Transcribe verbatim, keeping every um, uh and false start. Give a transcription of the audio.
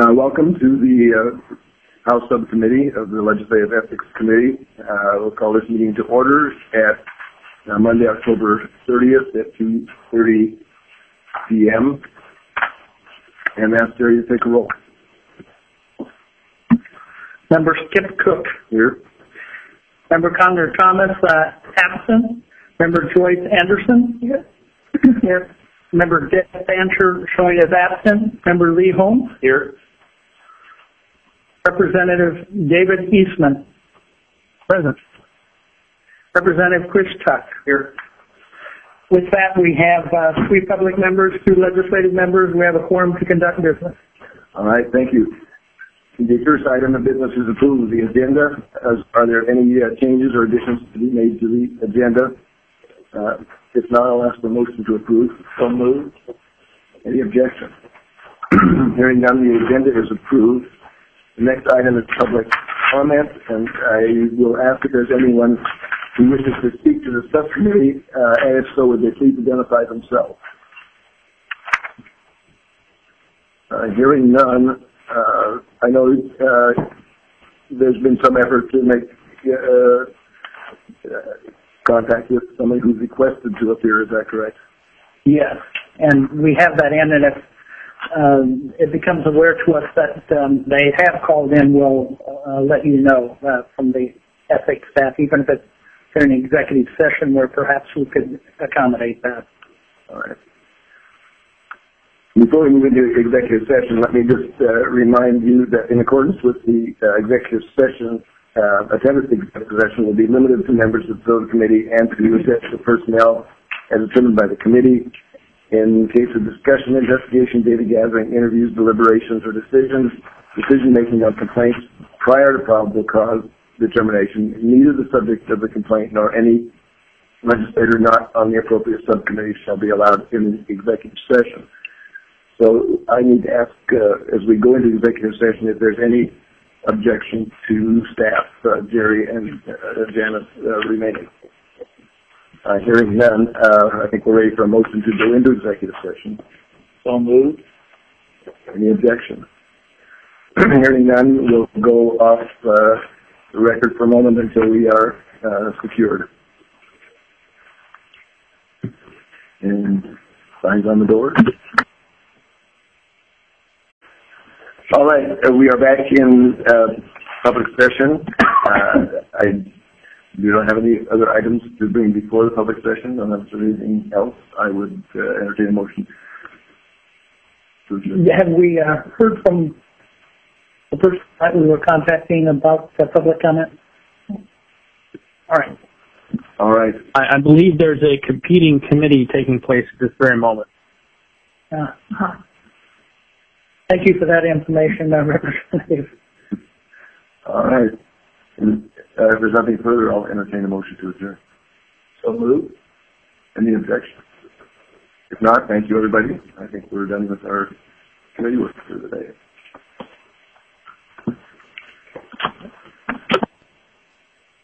Uh, welcome to the uh, House Subcommittee of the Legislative Ethics Committee. Uh, we'll call this meeting to order at uh, Monday, October thirtieth at two thirty p m and ask Jerry to take a roll. Member Skip Cook. Here. Member Connor Thomas, uh, absent. Member Joyce Anderson. Here. Here. Member Dick Fancher showing as absent. Member Lee Holmes. Here. Representative David Eastman. Present. Representative Chris Tuck. Here. With that, we have uh, three public members, two legislative members. We have a quorum to conduct business. All right, thank you. The first item of business is approval of the agenda. As, are there any uh, changes or additions to be made to the agenda? Uh, if not, I'll ask for a motion to approve. So moved. Any objection? Hearing none, the agenda is approved. The next item is public comment, and I will ask if there's anyone who wishes to speak to the subcommittee, uh, and if so, would they please identify themselves? Uh, hearing none, uh, I know uh, there's been some effort to make uh, uh, contact with somebody who's requested to appear. Is that correct? Yes, and we have that in, and if um, it becomes aware to us that um, they have called in, we'll uh, let you know uh, from the ethics staff, even if it's during an executive session where perhaps we could accommodate that. All right. Before we move into executive session, let me just uh, remind you that in accordance with the uh, executive session, uh, attendance executive session will be limited to members of the committee and to executive personnel as determined by the committee. In case of discussion, investigation, data gathering, interviews, deliberations, or decisions, decision-making on complaints prior to probable cause determination, neither the subject of the complaint nor any legislator not on the appropriate subcommittee shall be allowed in the executive session. So I need to ask, uh, as we go into executive session, if there's any objection to staff, uh, Jerry and uh, Janice uh, remaining. Uh, hearing none, uh, I think we're ready for a motion to go into executive session. So moved. Any objection? Hearing none, we'll go off uh, the record for a moment until we are uh, secured. And signs on the door. All right, uh, we are back in uh, public session. Uh, I do not have any other items to bring before the public session. Unless there's anything else, I would uh, entertain a motion. To adjourn. Have we uh, heard from the person that we were contacting about the public comment? All right. All right. I, I believe there's a competing committee taking place at this very moment. Uh, huh. Thank you for that information, uh, Representative. All right. And, uh, if there's nothing further, I'll entertain a motion to adjourn. So moved. Any objection? If not, thank you, everybody. I think we're done with our committee work for the day.